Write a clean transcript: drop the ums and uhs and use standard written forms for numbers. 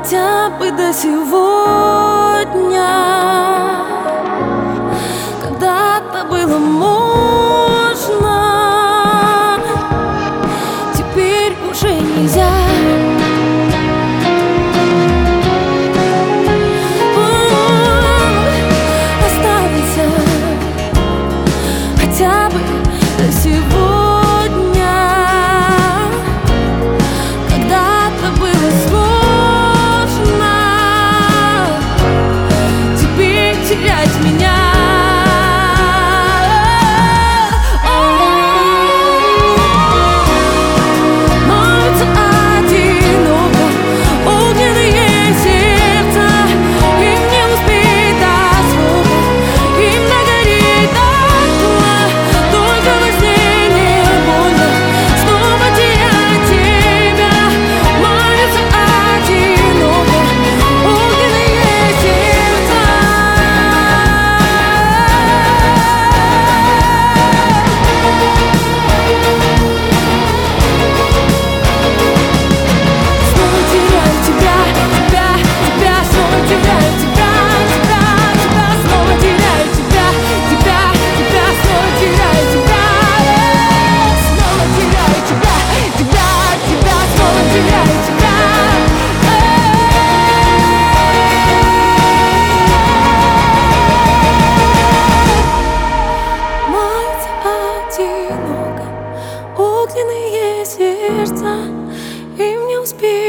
хотя бы до сегодня. Когда-то было можно, теперь уже нельзя. Останься хотя бы до сегодня. Терять меня. Молятся одиноко огненные сердца, им не успеть до звука, им нагореть дотла. Только во сне не больно снова терять тебя. Молятся одиноко огненные сердца. Огненные сердца, им не успеть.